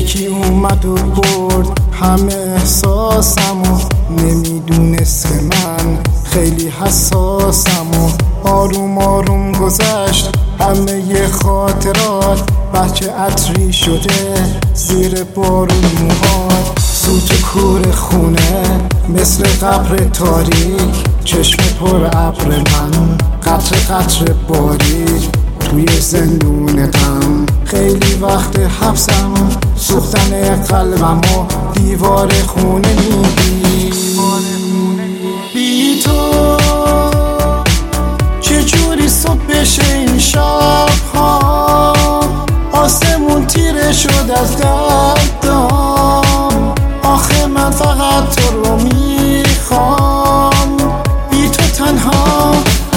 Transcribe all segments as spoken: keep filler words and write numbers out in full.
یکی اومد و برد همه احساسم و نمیدونست که من خیلی حساسم و آروم آروم گذشت همه خاطرات. بچه عطری شده زیر بارون موهات، سوت کور خونه مثل قبر تاریک، چشم پر ابر من قطره قطره باریک توی زندون غم. خیلی وقت حبسم سوختن قلبم و دیوار خونه میگی بی تو چجوری صبح بشه این شب ها، آسمون تیره شد از دردم. آخه من فقط تو رو میخوام، بی تو تنها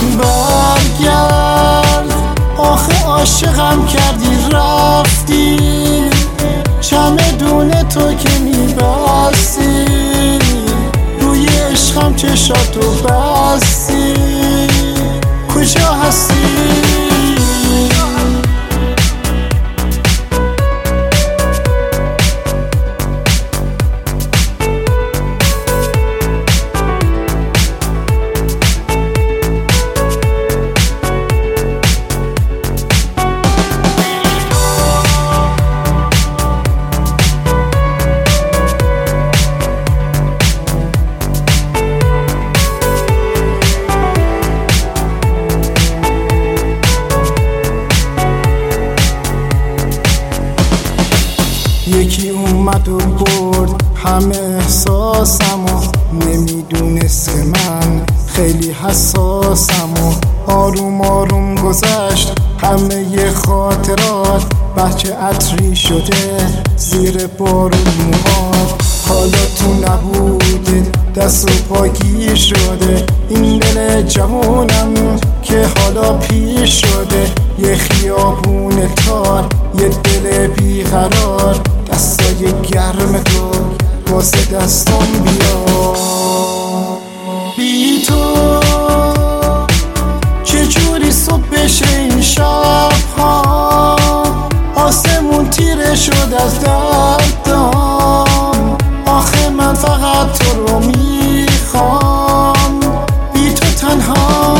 برگرد. آخه عاشقم کردی رفتی، چمدون تو که میبستی روی عشقم چشاتو بستی. کجا هستی؟ یکی اومد و برد همه احساسم و نمیدونست که من خیلی حساسم و آروم آروم گذشت همه خاطرات. بچه عطری شده زیر بارون موهات، حالا تو نبوده دست و پا گیر شده این دل جوونم که حالا پیر شده. یه خیابون تار، یه دل بیقرار، دستای گرم تو واسه دستم بیا. بی تو چجوری صبح بشه این شب ها، آسمون تیره شد از دردم. آخه من فقط تو رو میخوام، بی تو تنها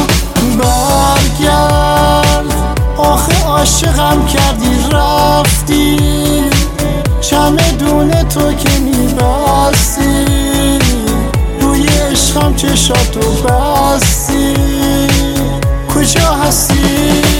برگرد. آخه عاشقم کردی رفتی، چمدون تو که میبستی روی عشقم چشاتو بستی. کجا هستی؟